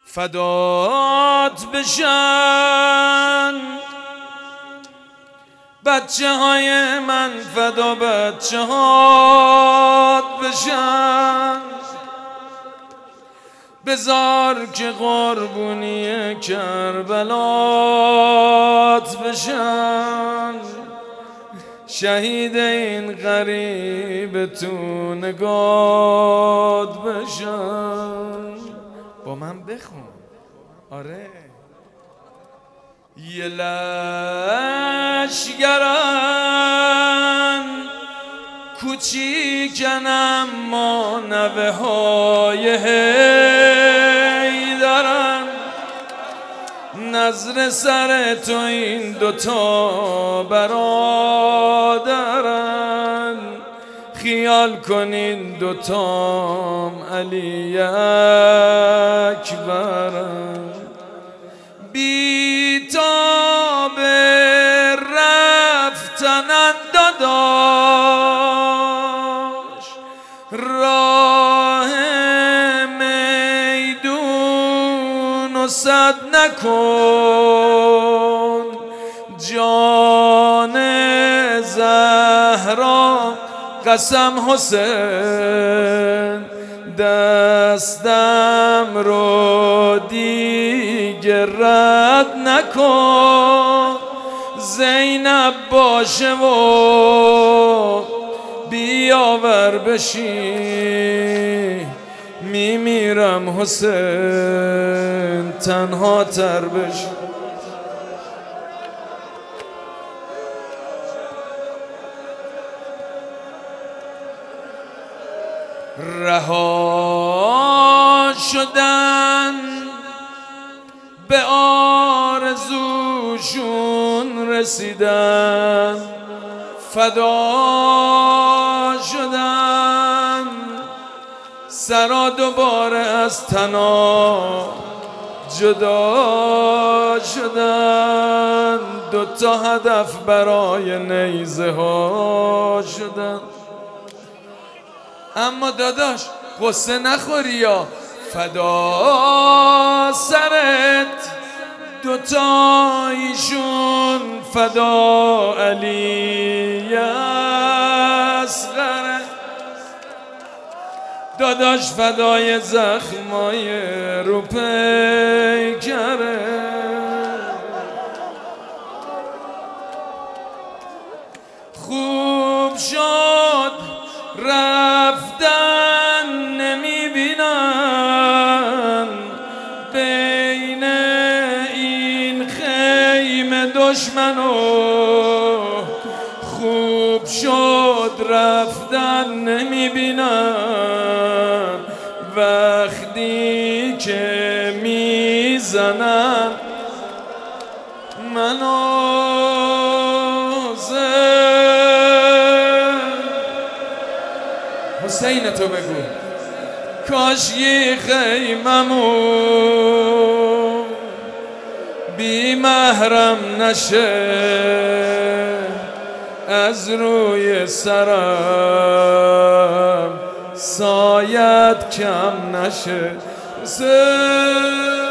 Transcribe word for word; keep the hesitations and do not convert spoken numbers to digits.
فدات بشن بچه های من، فدا بچه هات بشن، بذار که قربونی کربلات بشن، شهید این غریب تو نگات بشن. با من بخون. آره یه لشگرن کوچیکن اما نوه های حیدرن، نظر سر تو این دوتا برادرن، خیال کنین دوتام علی اکبرن. بی تاب رفتنن داداش، راه میدون و سد نکن، جان زهرا قسم حسین، دستم رو دیگه رد نکن، زینب باشه و بیاور بشی، میمیرم حسین تنها تر بشی. رها شدن به آرزوشون رسیدن، فدا شدن سرا دوباره از تنا جدا شدن، دوتا هدف برای نیزه ها شدن. اما داداش قصه نخوری یا فدا سرت، دوتایشون فدا علی اصغر، داداش فدای زخمای رو پیکره. خوب شد رفتن نمیبینن بین این خیمه دشمنو، خوب شد رفتن نمیبینن وقتی که میزنن منو حسین تو بگو. کاش یه خیممو بی محرم نشه، از روی سرم سایت کم نشه.